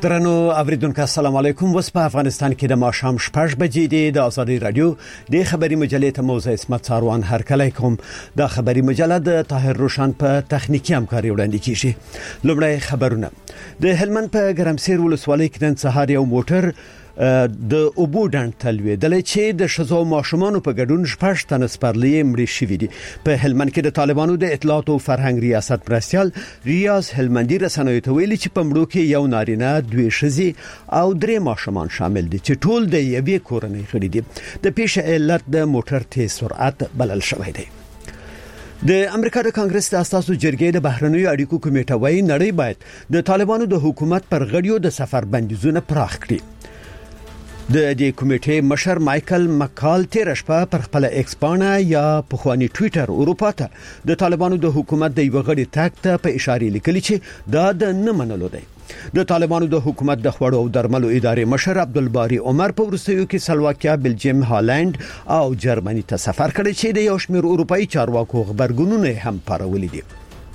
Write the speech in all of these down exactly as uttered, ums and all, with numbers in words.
درنو اوریدونکو السلام علیکم. وس په افغانستان کې د ماښام شپږ بجې دی. د ازادي رادیو د خبري مجلې ته موزه اسمت ساروان هر کله کوم. د خبري مجله د طاهر روشن په تخنیکی همکاري وړاندې کیږي. لومړی خبرونه. د هلمند په ګرمسیر ولسوالۍ کې نن سهار یو موټر د اوبو ډنډ تلویدل چې د شزو ماشومان په ګډون شپږ تن سپرلې مړي شوي دي. په هلمند کې د طالبانو د اطلاعات او فرهنګ ریاست مرستيال ریاض هلمندي رسنوي ته ویلي چې په مړو کې یو نارینه دوی شزي او درې ماشومان شامل دي چې ټول د یوې کورنۍ غړي دي. د پیښې علت د موټر تیز سرعت بلل شوی دی. د امریکا د کانګرس د اساسو جرګې د بهرنیو اړیکو کمیټه وايي نړۍ باید د طالبانو د حکومت پر غړیو د سفر بندیزونه پراخ کړي. د دې کمیټې مشر مايكل مکال تیر شپه پر خپل ایکس پاڼه یا په خواني ټوئیټر اروپا ته د طالبانو د حکومت د یو غړي تاک ته په اشاره لیکلي چې دا د نه منلو دی. د طالبانو د حکومت د خوړو او درملو ادارې مشر عبدالباری عمر په ورسېو کې سلواکیا، بلجیم، هالند او جرمني ته سفر کړی چې د یو شمېر اروپאי چارواکو خبرګونونه هم پارولې دي.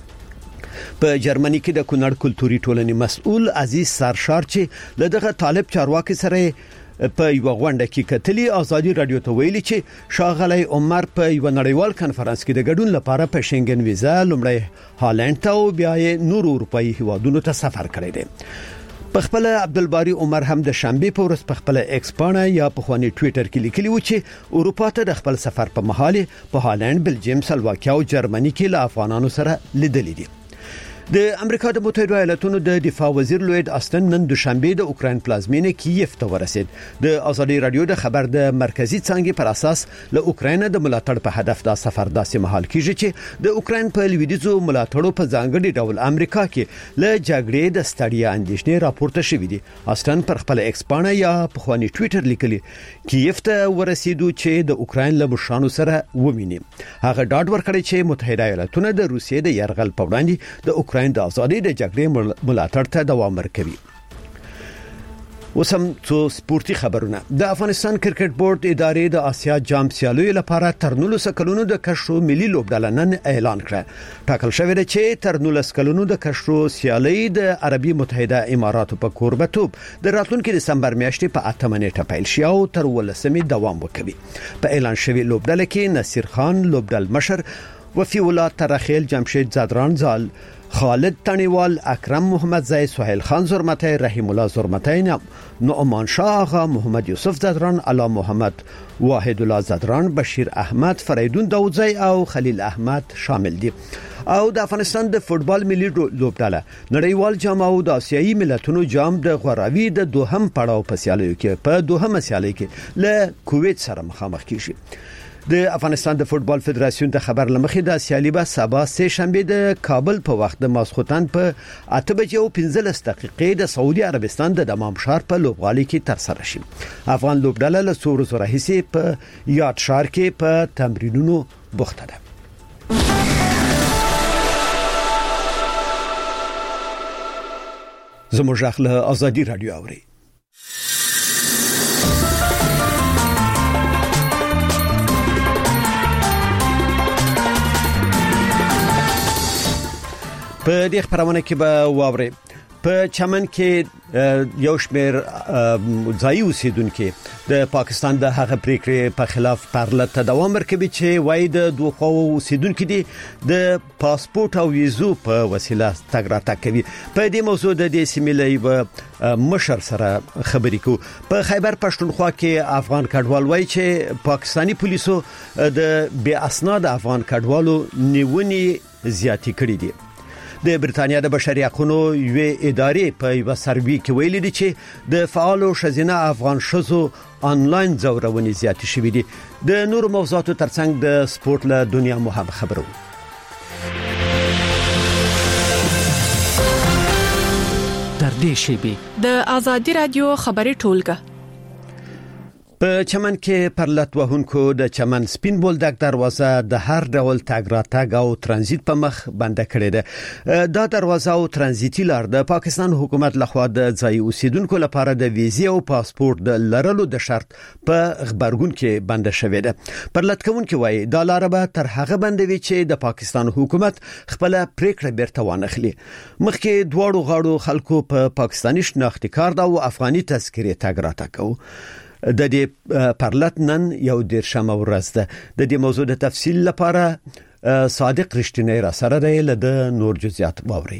په جرمني کې د کونړ کلتوري ټولنې مسؤل عزیز سرشار چې لدغه طالب چارواکي سره په یو غونډه کې کتلی ازادي رادیو ته ویلي چې شاغلی عمر په یو نړیوال کانفرنس کې د ګډون لپاره په شنګن ویزا لومړی هالند ته او بیا یې نور اروپאי هیوادونو ته سفر کړی دی. په خپل عبدالباری عمر هم د شنبه په ورځ په خپل ایکس پاڼه یا په خواني ټوئیټر کې لیکلی و چې اروپا ته د خپل سفر په مهال په هالند، بلجیم، سلواکیا او جرمني کې له افغانانو سره لیدل دي. د امریکا د متحده ایالاتونو د دفاع وزیر لوید آستن نن دوشنبه د اوکراین پلازمینه کیف ته ورسید. د ازادي رادیو د خبر د مرکزی څنګه پر اساس له اوکراین د ملاتړ په هدف دا سفر داسې مهال کیږي چې د اوکراین په لویدیځو ملاتړو په ځانګړي ډول امریکا کې له جګړې د ستړیا اندېښنې راپورته شوې دي. آستن پر خپل ایکس پاڼه یا په خواني ټوئیټر لیکلي کیف ته ورسېدو چې د اوکراین له مشرانو سره ومیني. هغه ډاډ ورکړی چې متحده ایالاتونه د روسیې د يرغل په وړاندې د اوکراین د ازادي د جګړې ملاتړ ته دوام ورکوي. وسم څو سپورتي خبرونه. د افغانستان کرکټ بورډ ادارې د آسیا جام سیالیو لپاره تر نولس کلونو د کشرو ملي لوبډله نن اعلان کړ. ټاکل شوی دی چې تر نولس کلونو د کشرو سیالي د عربي متحده اماراتو په کوربتوب د راتلونکي دسمبر میاشتې په اتمه نیټه پیل شي او تر ولسمې دوام وکړي. په اعلان شوی لوبډله کې نصیر خان لوبډل مشر، وفي الله ترخیل، جمشید زادران زال، خالد تنیوال، اکرم محمد زئی، سهیل خان زرمتی، رحیم الله زرمتی، نعمان شاه آغا، محمد یوسف زدران، علا محمد واحد الله زدران، بشیر احمد، فریدون داودزئی او خلیل احمد شامل دي. او د افغانستان د فوتبال ملي لوبډله نړیوال جام او د آسیایي ملتونو جام د غوراوي د دوهم پړاو په سیالیو کې په دوهمه سیالي کې له کویت سره مخامخ کیږي. د افغانستان د فوتبال فدراسیون د خبر لمخې د سیالي به سبا سه شنبه د کابل په وخت د ماسخوتن په اته بجې او پنځلس دقیقې د سعودي عربستان د دمام شهر په لوبغالي کې تر سره شي. افغان لوبډله له څو ورځې راهیسې په یاد شهر کې په تمرینونو بوخته ده. زموږ اخله ازادي رادیو اوري. په دې خبرونه کې به واوري په چمن کې یو شمېر ځایي اوسیدونکو د پاکستان د هغه پریکړې په خلاف پرلط دوام ورکوي چې وای د دوه خو اوسیدونکو دي د پاسپورت او ویزو په وسیله تګ راتګ کوي. په دې موضوع د دې سیمې له مشر سره خبرې کو. په خیبر پښتونخوا کې افغان کډوال وای چې پاکستانی پولیسو د بے اسناد افغان کډوالو نیونې زیاتی کړې دي. د برتانیا د بشري حقوقو یوې ادارې په یو سروي کې ویلي دي چې د فعالو شزینه افغان شزو انلاین ځورونې زیات شوې دي. د نور موضوعاتو ترڅنګ د سپورت له دنیا مو هم خبرو. در دې شی به د ازادي رادیو خبري ټولګه په چمن کې پرلط وهونکو د چمن سپین بولدک دروازه د هر ډول تګ راتګ او ترانزیت په مخ بند کړې ده. دا دروازه او ترانزیتي لار د پاکستان حکومت لخوا د ځای اوسیدونکو لپاره د ویزې او پاسپورت د لرلو د شرط په خبرګون کې بند شوې ده. پرلط کوونکي وایي دا لار به تر هغه بندوي چې د پاکستان حکومت خپل پریکړه بیرته وانخلي. مخکې دواړو غاړو خلکو په پاکستاني شناختی کارت او افغاني تذکره تګ راتګ کوي. د دې پرلط نن یو دیرشمه ورځ ده. د دې موضوع د تفصیل لپاره صادق رښتینی را سره دی، له نور جزئیات واوري.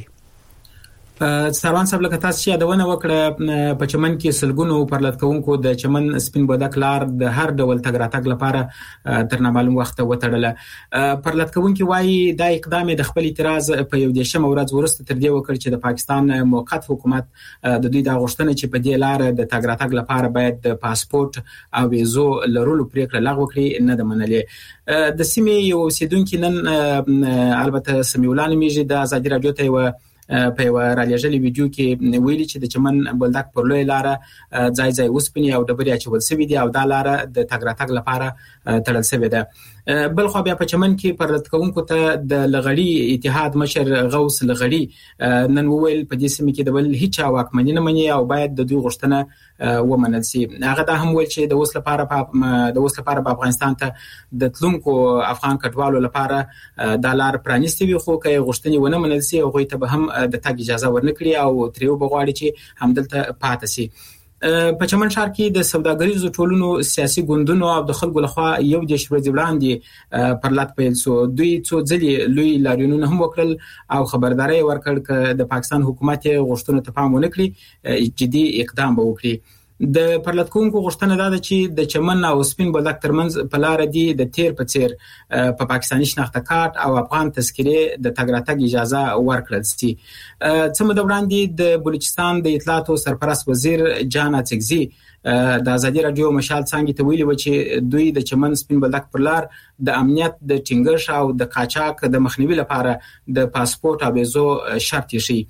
سروان صاحب لکه تاسو چې یادونه وکړه په چمن کې سلګونو پرلط کوونکو د چمن سپین بولدک لار د هر ډول تګ راتګ لپاره تر نامعلوم وخت وتړله. پرلط کوونکي وایي دا اقدام د خپل اعتراض په یو دیشم ورځ ورسته تر دې وکړ چې د پاکستان موقت حکومت د دوی د غوښتنې چې په دې لار د تګ راتګ لپاره باید د پاسپورت او ویزو لرلو پریکړه لغوه کړي نه د منلې. د سیمې یو اوسیدونکو نن البته سمیولان میږي د ازادي رادیو ته و په یو رالیږلي ویډیو کې ویلي چې د چمن بولدک پر لوی لار ځای ځای وسپنی او ډبرې اچول شوی دي او دا لار د تګ راتګ لپاره تړل شوی ده. بل خو بیا په چمن کې پرلط کوونکو ته د لغړی اتحاد مشر غوث لغړی نن وویل په دې سیمه کې د بل هیڅ واکمنۍ نه مني او باید د دوی غوښتنه ومنل شي. هغه دا هم ویل چې د اوس لپاره په د اوس لپاره په افغانستان ته د تلونکو افغان کډوالو لپاره د لار پرانیستي وي، خو که غوښتنې ونه منل شي هغه ته به هم د تګ اجازه ورنکړي او تریو بغواړي چې همدلته پاتې شي. په چمن ښار کې د سوداګریزو ټولونو سیاسي ګوندونو او د خلکو لخوا یو د شوري وړاندې پرلط پیل سو. دوی څو ځلې لوی لاریونونه هم وکړل او خبرداري ورکړ چې د پاکستان حکومت غوښتنو ته پام ونه کړي جدي اقدام به وکړي. د پرلط کوونکو غوښتنه ده چې د چمن او سپین بولدک ترمنځ په لار دی د تیر په تیر په پاکستاني شناخته کارت او افغان تذکره د تګ راتګ اجازه ورکړل شي. څه مده وړاندې د بلوچستان د اطلاعات او سرپرست وزیر جان اڅکزي د ازادي رادیو مشال څنګه ته ویلي و چې دوی د چمن سپین بولدک پر لار د امنیت د ټینګښ او د قاچاق د مخنیوي لپاره د پاسپورت او ویزو شرط شي.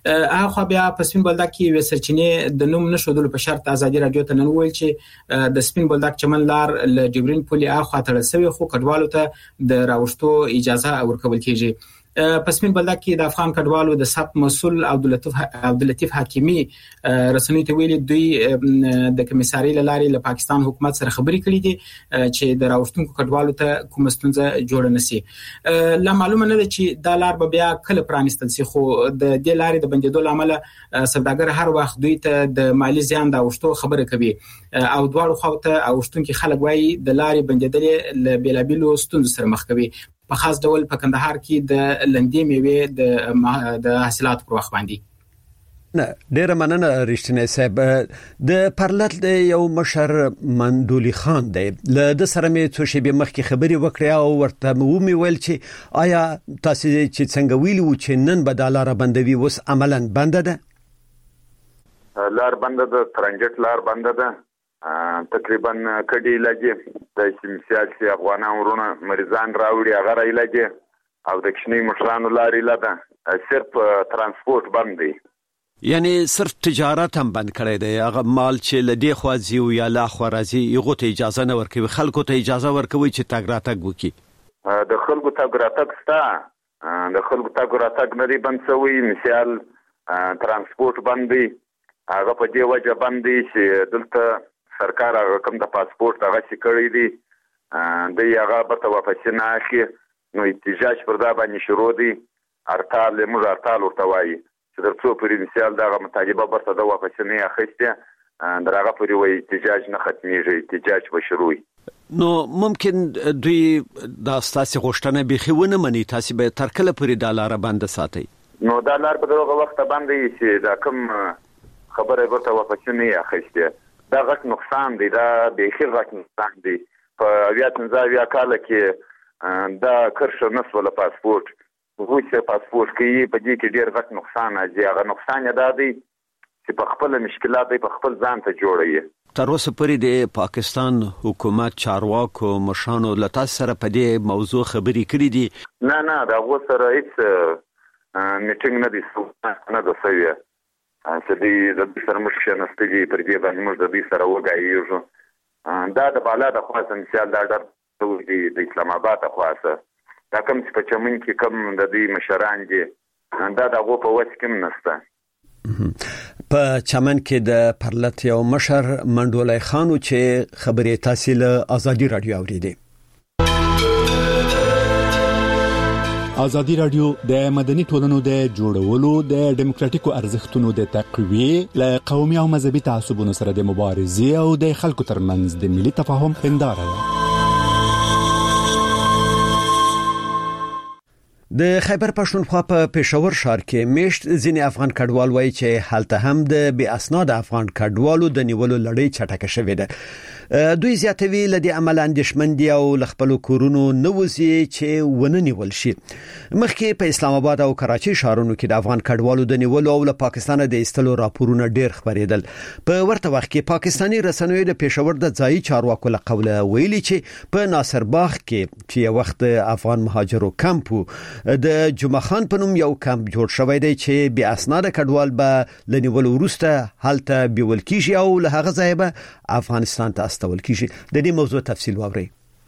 هغه بیا په سپین بولدک کې وسرچینې د نوم نشودلو په شرط ازادي رادیو ته نن ویل چې د سپین بولدک چمن لار ل ډیورین پولي اخوا تړل شوی، خو کډوالو ته د راوښتو اجازه ورکول کیږي. په سپین بولدک کې د افغان کډوالو د سب مسول عبداللطیف عبداللطیف حکیمی رسنۍ ته ویلي دوی د کمیساري لارې له پاکستان حکومت سره خبرې کړې دي چې د راوښتونکو کډوالو ته کوم ستونزه جوړ نه شي. لا معلومه نه ده چې دا لار به بیا کله پرانیستل شي، خو د دې لارې د بندیدو لامل سوداګر هر وخت دوی ته د مالی زیان د اوښتو خبره کوي او دواړو خواته اوښتونکو خلک وایي د لارې بندیدل له بیلابیلو ستونزو سره مخ کوي، په خاص ډول په کندهار کې د لندې میوې د د حاصلات پر وخت باندې. نه ډیره مننه رښتینی صاحب. د پرلط د یو مشر مندولی خان دی، له د سره مې څو شی به مخکې خبري وکړې او ورته مو می ویل چې آیا تاسو چې څنګه ویلو چې نن به د لار بندوي اوس عملاً بند ده؟ لار بند ده، ترنجټ لار بند ده. تقریبا کډی لګي د سیاسي افغانان ورونه مریضان راوړي هغه راي لګي او د کښنی مشرانو لارې لده صرف ترانسپورت بند دی، یعنی صرف تجارت هم بند کړی دی. هغه مال چې لدی خوازي او یا لا خو راځي یغه ته اجازه نه ورکوي، خلکو ته اجازه ورکوي چې تګ راتګ وکړي. د خلکو تګ راتګ ستا د خلکو تګ راتګ نه دی بند شوی. مثال ترانسپورت بند دی، هغه په دې وجه بند دی چې دلته سرکار هغه کوم د پاسپورت هغه چې کړی دی د هغه به ته واپس نه اخلي، نو احتجاج پر دا باندې شروع دی. هړتال موږ هړتال ورته وایي چې تر څو پورې مثال دغه مطالبه برته د واپس نه اخیستې در هغه پورې وایي احتجاج نه ختمیږي، احتجاج به شروع وي. نو ممکن دوی دا ستاسو غوښتنه بيخي ونه مني، تاسو به تر کله پورې د لار بند ساتي؟ نو دا لار په دغه وخت باندې چې دا کوم خبره برته واپس نه اخیستې دا غټ نقصان دی، دا بيخي غټ نقصان دی. په اویا پنځه کال کې دا کرښه نسوله پاسپورت وګورئ پاسپورت کې په دې کې ډېر غټ نقصان دی. هغه نقصان یې دا دی چې په خپل مشکلات په خپل ځان ته جوړوي. تر اوسه پورې د پاکستان حکومت چارواکو مشانو لتا سره په دې موضوع خبرې کړې دي؟ نه نه دا غو سره هیڅ میټینګ نه دي نه د سوي چې دې د سره مشکل نستګي پر دې باندې موږ د دې سره وګایو دا د بالا د خاص مثال دا د اسلام آباد خاصه دا کوم چې په چمن کې کوم د دې مشران دي دا دغه په وڅ کې نشته. په چمن کې د پرلط یو مشر منډولای خانو چې خبرې تاسو له ازادي رادیو اوریدي. ازادي رادیو د مدني ټولنو د جوړولو د ډیموکراتیکو ارزښتونو د تقویه له قومي او مذهبي تعصبونو سره د مبارزې او د خلکو ترمنځ د ملي تفاهم هنداره ده. د خیبر پښتونخوا په پېښور ښار کې میشت ځینې افغان کډوال وایي چې حالت هم د بې اسناد افغان کډوالو د نیولو لړۍ چټکه شوې ده. دوی زیاتوي لدی عمل اندیشمن دي او لخپل کورونو نوځي چې ونه نیول شي. مخکې په اسلام آباد او کراچي ښارونو کې د افغان کډوالو د نیولو او له پاکستان د ایستلو راپورونه ډېر خبرېدل. په ورته وخت کې پاکستاني رسنیو د پېښور د ځایي چارواکو له قوله ویلي چې په ناصر باغ کې چې یو وخت افغان مهاجرو کمپ د جمعه خان په نوم یو کمپ جوړ شوی دی چې بیا اسناد کډوال به لنیول ورسته حالت بیول کیږي او له هغه ځای به افغانستان ته استول کیږي. د دې موضوع تفصیل واورئ.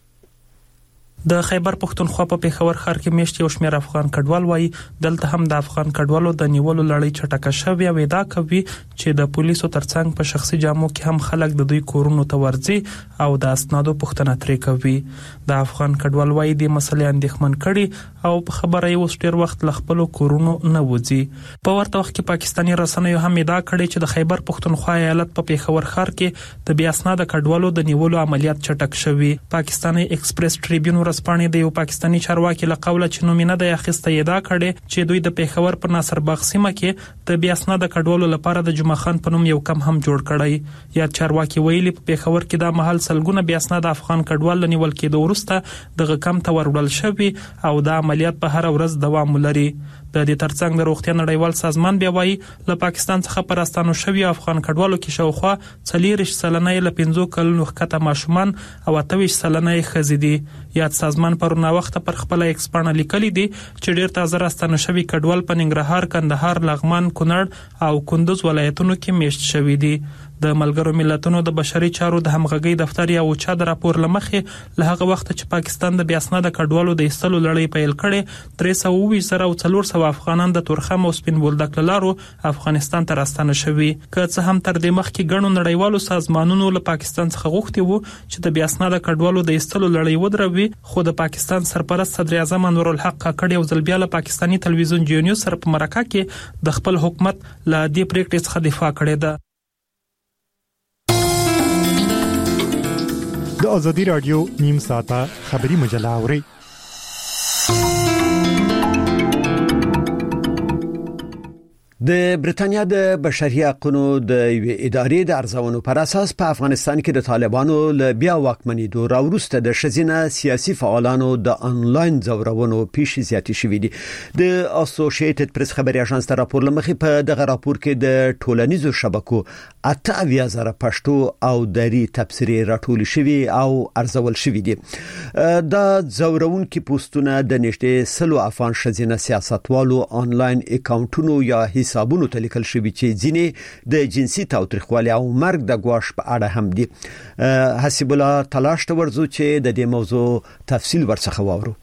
د خیبر پښتونخوا په پېښور ښار کې میشت یو شمېر افغان کډوال وایي دلته هم د افغان کډوالو د نیولو لړۍ چټکه شوې او ادعا کوي چې د پولیسو ترڅنګ په شخصي جامو کې هم خلک د دوی کورونو ته ورځي او د اسنادو پوښتنه ترې کوي. د افغان کډوال وایي د مسلې اندېښمن کړي او په خبره یې اوس ډېر وخت له خپلو کورونو نه وځي. په ورته وخت کې پاکستاني رسنیو هم ادعا کړې چې د خیبر پښتونخوا ایالت په پېښور ښار کې د بې اسناده کډوالو د نیولو عملیات چټک شوي. پاکستاني ایکسپریس ټریبیون ورځپاڼې د یو پاکستاني چارواکي له قوله چې نومینه د اخیسته ادعا کړې چې دوی د پېښور په ناصر باغ سیمه کې د بې اسناده کډوالو لپاره د جمعه خان په نوم یو کم هم جوړ کړی. یا چارواکي ویلي په پېښور کې د محل سلګونه بې اسناده افغان کډوال نیول کېدو وروسته دغه کم ته ورول شوی او د عملیات په هر ورځ دوام لري. د دې ترڅنګ د روغتیا نړیوال سازمان بیا وایي له پاکستان څخه پر راستانو شوی افغان کډوالو کې شاوخوا څلوېښت سلنه له پنځو کلونو ښکته ماشومان او اته ویشت سلنه ښځې دي. یاد سازمان پرونه وخت پر خپل ایکس پاڼه لیکلي دي چې ډېر تازه راستانه شوی کډوال په ننګرهار، کندهار، لغمان، کونړ او کندوز ولایتونو کې میشت شوی دي. د ملګرو ملتونو د بشري چارو د همغږي دفتر یا اوچا د راپور لمخې له هغه وخت چې پاکستان د بې اسناده کډوالو د ایستلو لړۍ پیل کړې درې سوه اووه ویشت زره او څلور سوه افغانان د تورخم او سپین بولدک له لارو افغانستان ته راستانه شوي. که څه هم تر دې مخکې ګڼو نړیوالو سازمانونو له پاکستان څخه غوښتي وو چې د بې اسناده کډوالو د ایستلو لړۍ ودروي، خو د پاکستان سرپرست صدر اعظم انورالحق کاکړ یو ځل بیا له پاکستاني تلویزیون جیو نیوز سره په مرکه کې د خپل حکومت له دې پریکړې څخه دفاع کړې ده. د ازادي رادیو نیم ساعته خبری مجله اوري. د برېټانیا د بشري حقوقو د ادارې د ارزونو پر اساس په افغانستان کې د طالبانو له بیا واکمنېدو راوروسته د شزینه سیاسي فعالانو د انلاین ځورونو پیښې زیاتې شوې دي. د اسوسییټډ پریس خبري اژانس ته راپور لمخې په دغه راپور کې د ټولنیزو شبکو اته اویا زره پښتو او دری تفسیري راټول شوي او ارزول شوي دي. دا ځورونکي پوسټونه د نشټې سلو افغان شزینه سیاستوالو انلاین اکاونټونو یا حسابونو ته لیکل شوی چې ځینې د جنسي تاوتریخوالي او مرګ د ګواښ په اړه هم دي. حسب الله تلاش ته ورزو چې د دې موضوع تفصیل ورڅخه واورو.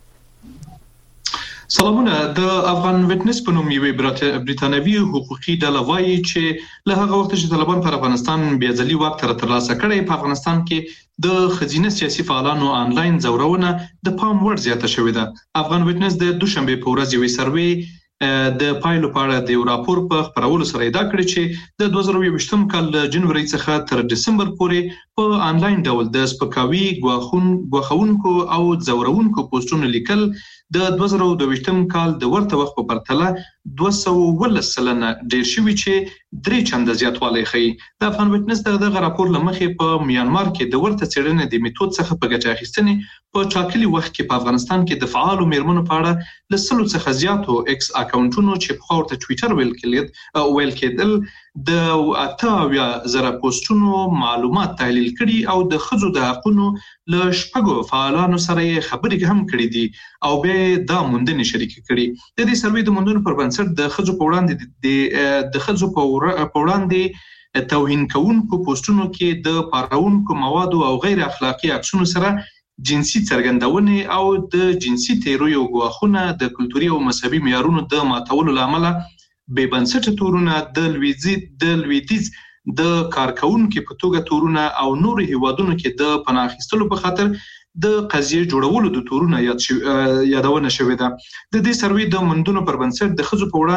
سلامونه. د افغان وټنس په نوم یوې بریټانوي حقوقي ډله وایي چې له هغه وخت چې طالبان پر افغانستان بیا ځلي واک تر ترلاسه کړی، په افغانستان کې د خزینه سیاسي فعالانو انلاین ځورونه د پام وړ زیاته شوې ده. افغان وټنس د دوشنبه په ورځ یوې سروې د پایلو په اړه د یو راپور په خبرولو سره ادعا کړې چې د دوه زره یوویشتم کال له جنوري څخه تر دسمبر پورې په انلاین ډول د سپکاوي، ګواښونکو او ځورونکو پوسټونو لیکل د دوه زره دوه کال د ورته وخت په پرتله دوه سوه اوولس سلنه ډیر شوي چې درې چنده زیاتوالی ښیي. د افغان وټنس دغه راپور له مخې په میانمار کې د ورته څېړنې د میتود څخه په ګټه اخیستنې په ټاکلي وخت کې په افغانستان کې د فعالو میرمنو په اړه له سلو څخه زیاتو ایکس اکاونټونو چې پخوا ورته ټویټر ویل کېدل ویل کېدل د اته اویا زره پوسټونو معلومات تحلیل کړي او د ښځو د حقونو له شپږو فعالانو سره یې خبرې هم کړي دي او بیا دا موندنې شریکې کړي. د دې سروې د موندنو پر بنسټ د ښځو په وړاندې د ښځو په وړاندې توهین کوونکو پوسټونو کې د پاراونکو موادو او غیر اخلاقی عکسونو سره جنسي څرګندونې او د جنسي تیرویو غواخونه د کلتوري او مذهبي معیارونو د ماتولو لامل به بنسټ تورونه د لویدي د لویدیز د کارکونکو په توګه تورونه او نور هیوادونو کې د پناه اخیستلو په خاطر د قضیه جوړولو د تورونه یاد شو یادونه شوې ده. د دې سروي د مندونو پر بنسټ د خزو په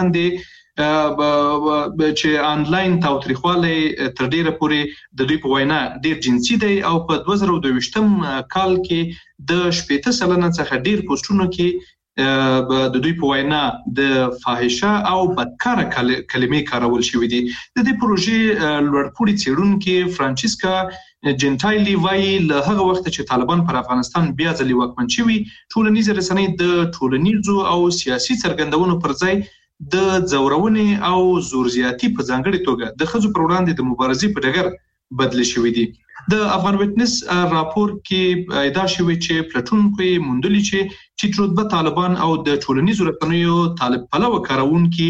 وړاندې چې انلاین تاوتریخواله تر ډیره پورې د دوی په وینا ډیر جنسي دی او په دوه زره دوه ویشتم کال کې د شپږ سلنه څخه ډیر پوسټونو کې د دوی په وینا د فاحشه او بدکاره کلمې کارول شوې دي. د دې پروژې لوړپوړي څېړونکي فرانچیسکا جنټایلی وايي له هغه وخت چې طالبان پر افغانستان بیا ځلې واکمن شوي ټولنیز رسنۍ د ټولنیزو او سیاسي څرګندونو پر ځای د ځورونې او زورزیاتي په ځانګړي توګه د ښځو پر وړاندې د مبارزې په ډګر بدل شوې دي. د افغان وټنس راپور کې ادعا شوې چې پلټونکو موندلي چې چې رتبه طالبان او د ټولنیزو رسنیو طالب پلوه کارونکي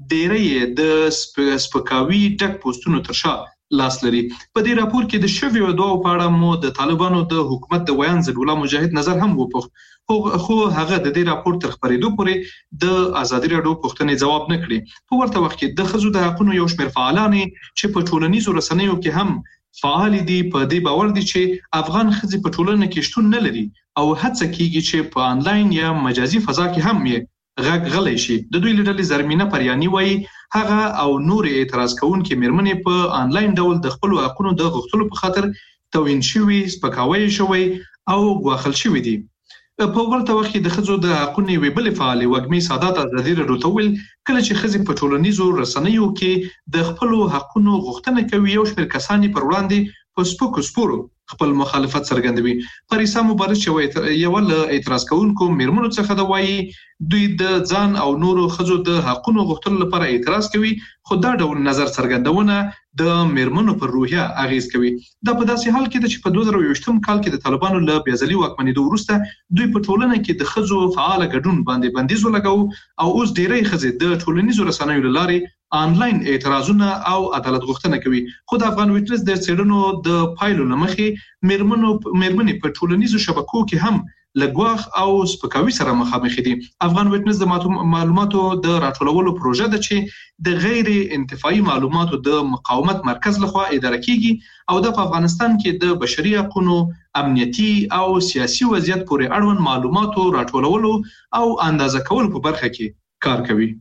ډېرې د سپکاوي ډک پوسټونو تر شا لاس لري. په دې راپور کې د شویو دوه په اړه مو د طالبانو د حکومت د ویان ضد الله مجاهد نظر هم وپوښ خو هغه د دې راپور تر خبرېدو پورې د ازادي راډیو پوښتنې جواب نه کړي. په ورته وخت کې د ښځو د حقوقو یو شمېر فعالان چې په ټولنیزو رسنیو کې هم فعال دي په دې باور دي چې افغان ښځې په ټولنه کې شتون نه لري او هڅه کیږي چې په انلاین یا مجازي فضا کې هم یې غږ غلی شي. د دوی لیدل زرمینه پریانی وایي هغه او نور اعتراض کوونکي مېرمنې په انلاین ډول د خپل حقوقو د غوښتلو په خاطر توهین شوي، سپکاوی شوی او غواخل شوی دي. په ورته وخت کې د ښځو د حقوقو یوې بلې فعالې وږمې سادات ازادي راډیو ته ویل کله چې ښځې په ټولنیزو رسنیو کې د خپل حقوقو غوښتنه کوي یو شمېر کسان پر وړاندې په سپکو سپورو خپل مخالفت څرګندوي. پریسا مبارز چې یو له اعتراض کوونکو مېرمنو څخه د وایي دوی د ځان او نورو ښځو د حقوقو غوښتلو لپاره اعتراض کوي خو دا ډول نظر څرګندونه د مېرمنو پر روحیه اغیز کوي. دا په داسې حال کې چې په دوه زره یوویشتم کال کې د طالبانو له بیازلي واکمنېدو وروسته دوی په ټولنه کې د ښځو فعال ګډون باندې بندیز ولګاو او اوس ډېری ښځې د ټولنیزو رسنیو له لارې آنلاین اعتراضونه او عدالت غوښتنه کوي. خو د افغان وټنس د څېړنو د پایلو لمخې مېرمنو مېرمنې په ټولنیزو شبکو کې هم لګواخ او سپکاوي سره مخامخ دي. افغان وټنس د معلوماتو د راټولولو پروژه ده چې د غیر انتفاعي معلوماتو د مقاومت مرکز لخوا اداره کیږي او د افغانستان کې د بشري حقوقو، امنیتي او سیاسي وضعیت پورې اړوند معلوماتو راټولولو او اندازه کولو په برخه کې کار کوي.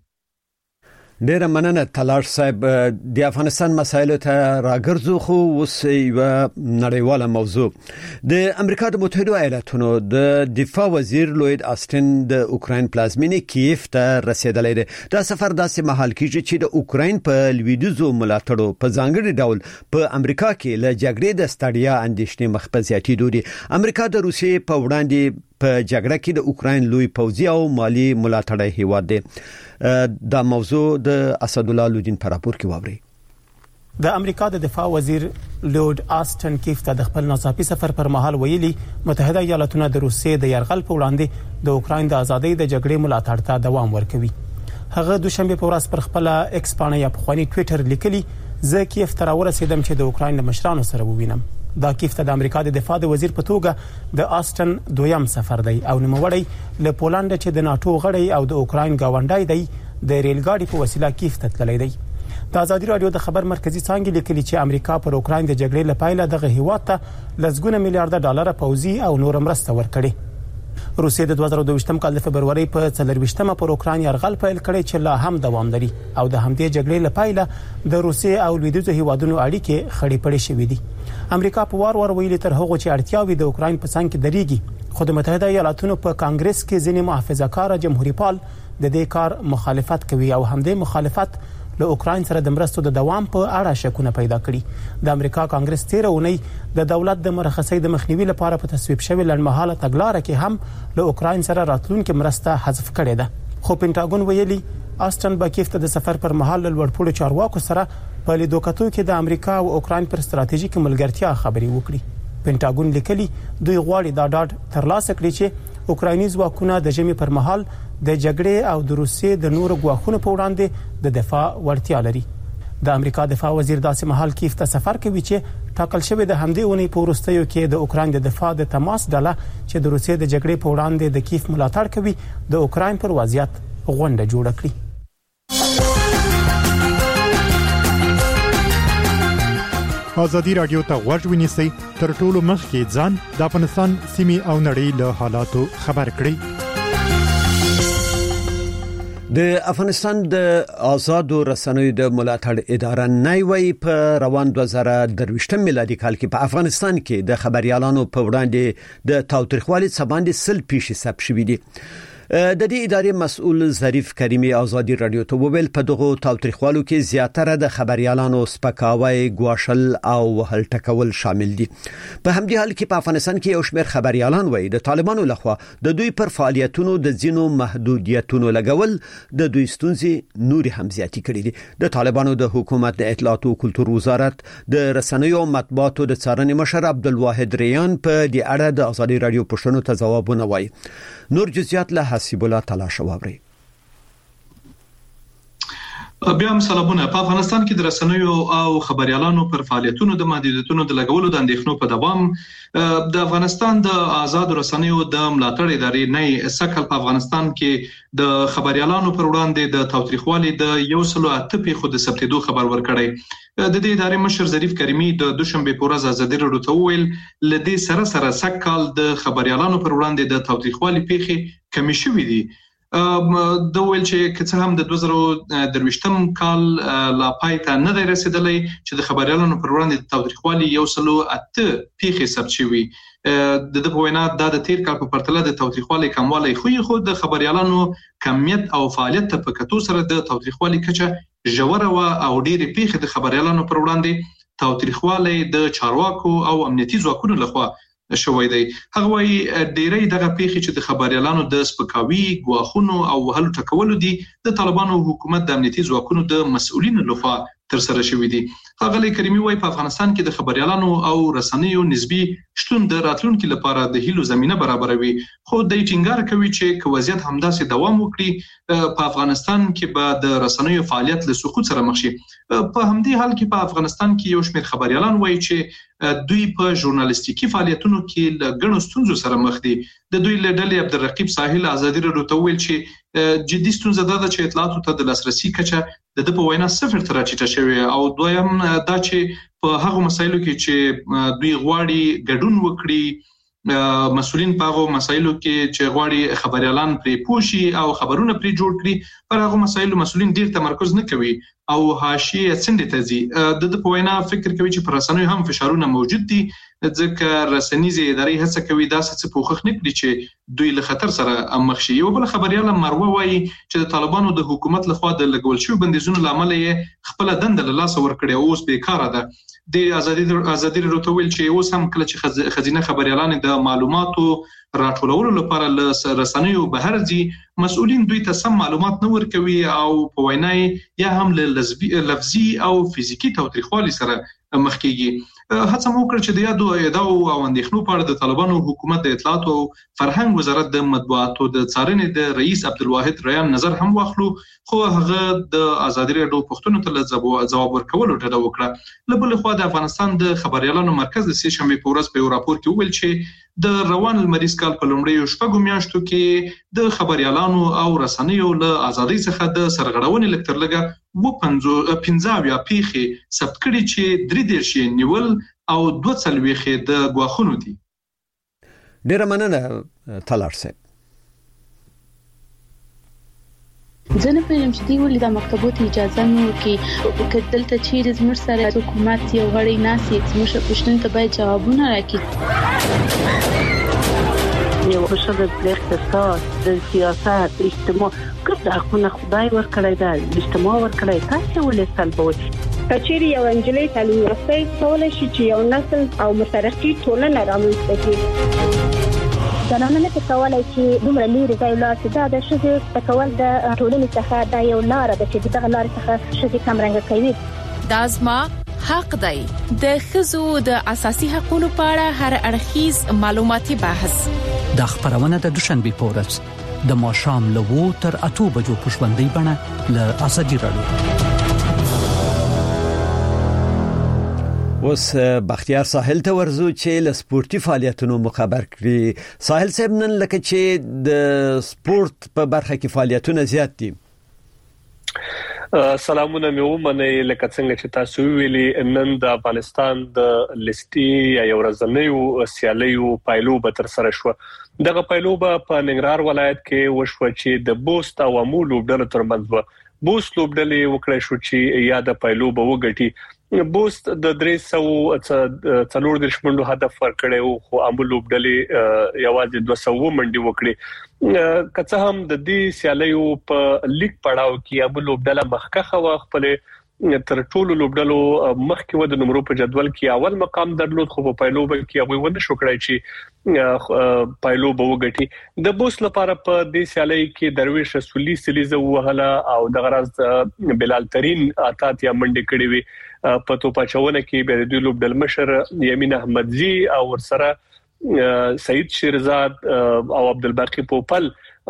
ډیره مننه تلاش صاحب. د افغانستان مسایلو ته راګرځو خو اوس یو نړیواله موضوع. د امریکا د متحده ایالاتونو د دفاع وزیر لوید آستن د اوکراین پلازمینې کیف ته رسیدلی دی. دا سفر داسې مهال کیږي چې د اوکراین په لویدیځو ملاتړو په ځانګړي ډول په امریکا کې له جګړې د ستړیا اندېښنې مخ په زیاتېدو دي. امریکا د روسیې په وړاندې په جګړه کې د اوکراین لوی پوځي او مالی ملاتړی هیواد دی. دا موضوع د اسد الله لودین پر راپور کې واوري. د امریکا د دفاع وزیر لورد آستن کیف ته د خپل ناڅاپي سفر پر مهال ویلي متحده ایالاتونه د روسیې د يرغل په وړاندې د اوکراین د ازادۍ د جګړې ملاتړ ته دوام ورکوي. هغه دوشنبه په ورځ پر خپل ایکس باندې یا په خواني ټوئیټر لیکلي زه کیف ته راورسېدم چې د اوکراین د مشرانو سره ووینم. دا کیف ته د امریکا د دفاع د وزیر په توګه د آستن دویم سفر دی او نوموړی له پولند چې د ناتو غړی او د اوکراین گاونډای دی د ریل ګاډي په وسیله کیف ته تللی دی. د ازادي راډیو د خبر مرکزی څانګې لیکلي چې امریکا پر اوکراین د جګړې لپاره دغه هیواد ته لسګونه میلیارډ ډالر پوځي او نور مرسته ورکړي. روسیې د دوه زره دوه ویشتم کال د فبرवरी په څلور ویشتمه پر اوکراین يرغل پیل کړی چې لا هم دوام لري او د همدې جګړې لپاره د روسیې او لویدیځو هیوادونو اړیکې خړې پړې شوې دي. امریکا په وار وار ویلي تر هغه چې اړتیاوي د اوکراین په څنګ کې درېږي خو د متحده ایالاتونو په کانګرس کې ځینې محافظه‌کار جمهوریت پال د دې کار مخالفت کوي او همدې مخالفت له اوکراین سره د مرستو د دوام په اړه شکونه پیدا کړي. د امریکا کانګرس تیر اونۍ د دولت د مرخصۍ د مخنیوي لپاره په تصویب شوی لړمحاله تګلارې کې هم له اوکراین سره راتلونکو مرسته حذف کړې ده. خو پینټاګون ویلي آستن با کیف ته د سفر پر مهال لوړپوړو چارواکو سره په لیدو کتو کې د امریکا او اوکراین پر ستراتیژیک ملګرتیا خبري وکړي. پینټاګون لیکلي دوی غواړي دا ډاډ ترلاسه کړي چې اوکرایني ځواکونه د ژمي پر مهال د جګړې او د روسیې د نورو ګواښونو په وړاندې د دفاع وړتیا لري. د امریکا دفاع وزیر داسې مهال کیف ته سفر کوي چې ټاکل شوی د همدې اونۍ په وروستیو کې د اوکرين د دفاع د تماس ډله چې د روسیې د جګړې په وړاندې د کیف ملاتړ کوي د اوکرين پر وضعیت غونډه جوړه کړي. ازادي رادیو ته غوږ ونیسئ تر ټولو مخکې ځان د افغانستان سیمې او نړۍ له حالاتو خبر کړئ. د افغانستان د آزادو رسنیو د ملاتړ اداره نایوي په روان دوه زره درویشتم میلادي کال کې په افغانستان کې د خبريالانو په وړاندې د تاوتریخوالي څخه سل پیښې ثبت شوې دي. د دې ادارې مسؤل ظریف کریمي ازادي رادیو ته وویل په دغه تاوتریخوالو کې زیاتره د خبريالانو سپکاوی غواشل او وهل ټکول شامل دي. په همدې حال کې په افغانستان کې یو شمېر خبريالان وایي د طالبانو لخوا د دوی پر فعالیتونو د ځینو محدودیتونو لګول د دوی ستونزې نور هم زیاتې کړې دي. د طالبانو د حکومت د اطلاعات او کلتور وزارت د رسنیو او مطبوعاتو د څارنې مشر عبدالواحد ریان په دې اړه د ازادي رادیو پوښتنو ته ځوابونه وایي. نور جزئیات له حسیب الله تعالی شوابري. بیا هم سلامونه. په افغانستان کې د رسنیو او خبريالانو پر فعالیتونو د محدودیتونو د لګولو د اندېښنو په دوام د افغانستان د آزاد رسنیو د ملاتړ ادارې نه سکل په افغانستان کې د خبريالانو پر وړاندې د تاوتریخوالي د یو سلو اته پیښو د ثبتېدو خبر ورکړی. د دې ادارې مشر ظریف کریمي د دوشنبه په ورځ ازادي رادیو ته وویل لدې سره سره سکل د خبريالانو پر وړاندې د تاوتریخوالي پیښې کمی شوې دي. د ویل چې کڅ هم د دوه زره درویشتم کال لا پایته نه دی رسیدلی چې د خبريالانو پر وړاندې د تاوتریخوالي یو سلو اته پیښې ثبت شوي. د د په وینا د تیر کال په پرتله د تاوتریخوالي کموالی خو خو د خبريالانو کمیت او فعالیت په کتو سره د تاوتریخوالي کچه ژوره و او ډېری پیښې د خبريالانو پر وړاندې تاوتریخوالي د چارواکو او امنیتي ځواکونو لخوا شوی دی. هغه وايي ډېری دغه پیښې چې د خبريالانو د سپکاوي غواخونو او وهلو ټکولو دي د طالبانو حکومت د امنیتي ځواکونو د مسؤلینو لخوا تر سره شوې دي. ښاغلی کریمي وايي په افغانستان کې د خبريالانو او رسنیو نسبی شتون د راتلونکو لپاره د هیلو زمينه برابروي. خو د ټینګار کوي چې که وضعیت همداسې دوام وکړي په افغانستان کې به د رسنیو فعالیت له سقوط سره مخ شي. په همدې حال کې په افغانستان کې یو شمېر خبريالان وايي چې دوی په ژورنالیستیکي فعالیتونو کې له ګڼو ستونزو سره مخ دي. د دوی له ډلې عبدالرقیب ساحل ازادي رادیو ته ویل چې جدي ستونزه ده چې اطلاعاتو ته د لاسرسي کچه د په وینا صفر تر راټیټه شوی او دویم دا چې په هغه مسایلو کې چې دوی غواړي ګډون وکړي مسؤلین په هغه مسایلو کې چې غواړي خبريالان پرې پوښي او خبرونه پرې جوړ کړي پر هغه مسایلو مسؤلین ډیر تمرکز نه کوي او حاشیه څنډه ته ځي. د په وینا فکر کوي چې پر رسنیو هم فشارونه موجود دي ځکه رسنیزه ادارې هڅه کوي دا څه پوښښ نه کړي چې دوی له خطر سره مخ شي. یو بل خبريال مروه وايي چې د طالبانو د حکومت لخوا د لګول شوی بندیزونو لامل یې خپل دند له لاس ورکړي او اوس بیکاره ده. د ازادي ازادي رادیو ته ویل چې اوس هم کله چې خزینه خبريالان د معلوماتو راټولولو لپاره له رسنیو بهر ځي مسؤلین دوی ته سم معلومات نه ورکوي او په وینا یا هم له لفظي او فزیکی تاوتریخوالي سره مخ کیږي. هڅه مو وکړه چې د یادو ادعاو او اندېښنو په اړه د طالبانو حکومت د اطلاعات او فرهنګ وزارت د مطبوعاتو د څارنې د رئیس عبدالواحد ریان نظر هم واخلو خو هغه د ازادي رادیو پښتون ته جواب ورکولو ډډه وکړه. له بل خوا د افغانستان د خبريالانو مرکز د سې شنبه په ورځ په یو راپور کې ویل چې د روان المریض کال په لومړیو شپږو میاشتو کې د خبريالانو او رسنیو له ازادۍ څخه د سرغړونې لکتر لګه و پنځه یا پیښې ثبت کړي چې درې دېرش نیول او دوه څلوېښت د غواخونو دي. ډیره مننه تلار صاحب. زه نه پوهیږم چې دوی ولې د مکتبونو اجازه نه ورکوي که دلته چیرې زموږ سره حکومت یو غړی ناسي زموږ پوښتنې ته باید جوابونه راکړي. یو شبه د اقتصاد د سیاست اجتماع کله حقونه خدای ورکړی دا اجتماع ورکړی تاسو ولې سلبوي کچېری یو انجلۍ تعلیم یافته کولای شي چې یو نسل او مترقي ټولنه رامنځته کړي. زنانه نه کولای چې دومره لري ځای لا چې دا د شذ تکول د ټولنې څخه دا یو لار ده چې دغه لار څخه شذ کمرنګ کوي. دا زما حق دی. د خزو د اساسي حقوقو په اړه هر اړخیز معلوماتي بحث د خبرونه د دوشنبه په ورځ د ماښام له وو تر اته بجو په ژوندۍ بڼه له ازادي رادیو. اوس بختیار ساحل ته ورزو چې له سپورتي فعالیتونو مخبر کړي. ساحل صاحب نن لکه چې د سپورت په برخه کې فعالیتونه زیات دي. سلامونه مې ومنه لکه څنګه چې تاسو ویلي نن د افغانستان د لستي یا ورځنیو سیالیو پایلو به تر سره شو. دغه پایلو به په ننګرهار ولایت کې وشو چې د بوست او امولو ډله ترمنځ و. بوست لوبډلې وکړې شو چې یا د پایلو به وګټي. بوست د درې سو څلور د شمنډو هدف ورکړی خو امول لوبډلې یوازې دوه سو منډي وکړي. کڅه هم د دې سیالیو په لیګ پړاو کې امول لوبډله مخکخه و خپل تر ټولو لوبډلو مخکې و د نمبر په جدول کې اول مقام درلود خو په پایلو کې هغه ونه شو کړی چې پایلو به وګټي. د بوس لپاره په دې سیالي کې درویش رسولي سلیزه وهله او د غرض بلال ترين اتات یا منډي کړي وي. په توپا چونه کې به د لوبډل مشر یمین احمدزي او ورسره سعید شیرزاد او عبدالباقی پوپل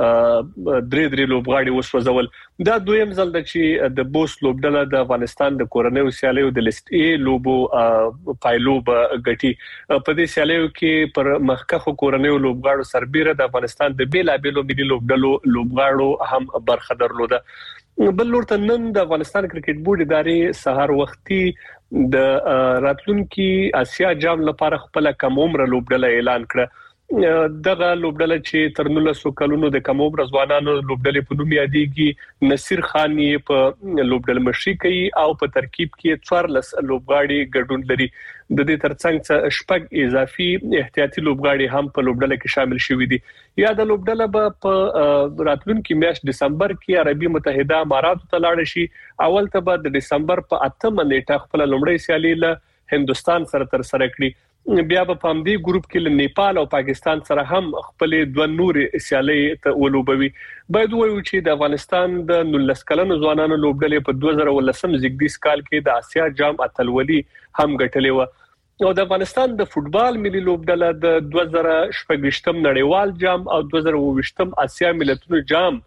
درې درې لوبغاړي وسوځول. دا دویم ځل د چې د بوس لوبډله د افغانستان د کورنیو سیالیو د لیست ای لوبو پایلو به ګټي. په دې سیالیو کې پر مخکخو کورنیو لوبغاړو سربېره د افغانستان د بیلابېلو ملي لوبډلو لوبغاړو هم برخه درلوده. بل لورته نن د افغانستان کرکټ بورډ ادارې سهار وختي د راتلونکي اسیا جام لپاره خپل کم عمر لوبډله اعلان کړه. دغه لوبډله چې تر نولسو کلونو د کم عمر ځوانانو لوبډلې په نوم یادېږي. نصیر خان یې په لوبډله مشري کوي او په ترکیب کې څوارلس لوبغاړي ګډون لري. د دې ترڅنګ شپږ اضافي احتیاطي لوبغاړي هم په لوبډله کې شامل شوي دي. یا د لوبډله به په راتلونکي میاشت دسمبر کې عربي متحده اماراتو ته لاړ شي. اول ته به د دسمبر په اتمه نیټه خپل لومړی سیالي له هندستان سره تر سره کړي. بیا په پامدې ګروپ کې له نیپال او پاکستان سره هم خپل دوه نور سیالي ته ولوبوي. باید وایو چې د افغانستان د نولس کلنو ځوانانو لوبډلې په دوه زره ولسم زیږدیز کال کې د اسیا جام اتلولي هم ګټلې و او د افغانستان د فوتبال ملي لوبډله د دوه زره شپږم نړیوال جام او دوه زره اووه اسیا ملتونو جام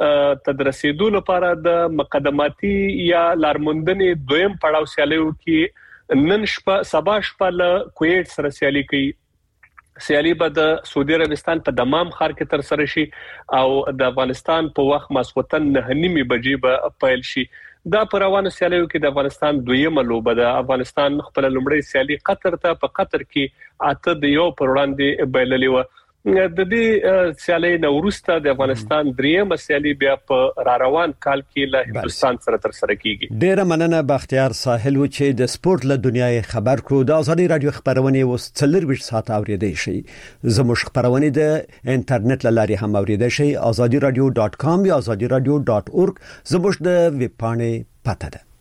تدرسېدو لپاره د مقدماتي یا لارموندنې دویم پړاو سیالیو کې نن شپه سبا شپه له کویت سره سیالي کوي. سیالي به د سعودي عربستان په دمام ښار کې تر سره شي او د افغانستان په وخت ماسخوتن نه نیمه بجې به پیل شي. دا پر روانو سیالیو کې د افغانستان دویمه لوبه ده. افغانستان خپل لومړی سیالي قطر ته په قطر کې اته د یو پر وړاندې بایللې و. د دې سیالي نوروسته د افغانستان دریمه سیالي بیا په را روان کال کې له هندستان سره تر سره کیږي. ډیره مننه بختیار ساحل و چې د سپورت له دنیای خبر کړو. د ازادي رادیو خبرونه اوس څلور ساعت اوریدئ شي. زموږ خبرونه د انټرنیټ لاري هم اوریدئ شي. azadi radio dot com یا azadi radio dot org زموږ د ویب پاڼې پته ده.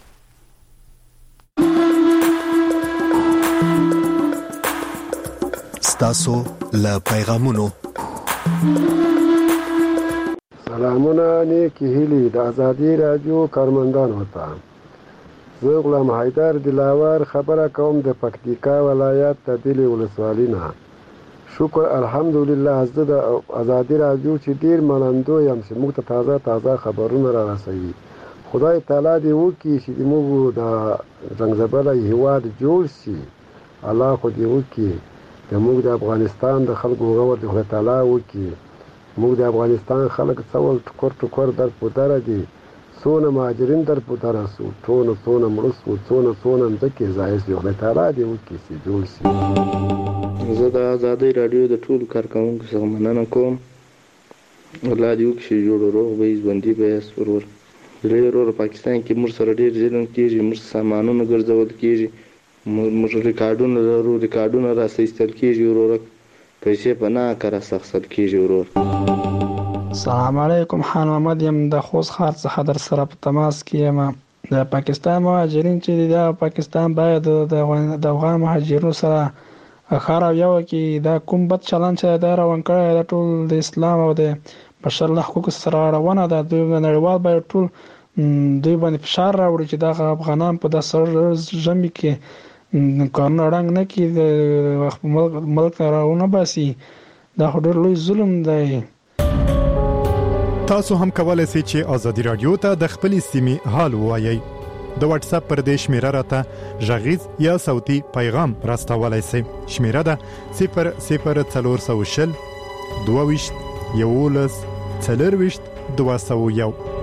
تاسو له پیغامونو سلامونه نیکی هیلی د ازادي رادیو کارمندانو ته. زه غلام حیدر دلاور خبره کوم د پکتیکا ولایت د دلی ولسوالۍ نه. شکر الحمدلله زه د ازادي رادیو چې ډیر منندوی یم چې موږ ته تازه تازه خبرونه را رسوي. خدای تعالی دې وکړي چې موږ د زنګزبله هیواد جوړ شي. الله خو دې وکړي د موږ د افغانستان د خلکو غوړ د خدای تعالی وکړي. موږ د افغانستان خلک څول ټکور ټکور در پودره دي. څونه مهاجرین در پودره سو ټونه څونه مړه سو څونه څونه ځکه ځای سي خدای تعالی دې وکړي چې جوړ شي. زه د ازادي رادیو د ټول کارکونکو څخه مننه کوم. الله دې وکړي جوړ روغ به ژوندۍ به سرور. ډېر ور پاکستان کې مر سره ډېر ځلون کېږي مر سامانونه ګرځول کېږي. موږ ریکارډونه لرو ریکارډونه راستل کېږي ورور پیسې په نه کار سخصل کېږي ورور. السلام علیکم خان محمد یم د خوست ښار څخه در سره په تماس کې یم. د پاکستان مهاجرین چې د پاکستان باید د افغان مهاجرینو سره خار او یو کې دا کوم بد چلند چې دا روان کړی د ټول د اسلام او د بشر الله حقوق سره روانه ده. د نړیوال باید ټول دوی باندې فشار راوړي چې دا افغانان په داسې ژمي کې کارونه رنګ نه کی د ملک راونه باسي. دا ډېر لوی ظلم دی. تاسو هم کولای شئ چې ازادي رادیو ته د خپلې سیمې حال ووایئ. د واتس اپ پر دې شمیره راته ژغیز یا صوتي پیغام راستولای شئ. شمیره ده صفر صفر څلور سوه شل دوه ویشت یولس څلور ویشت دوه سوه یو.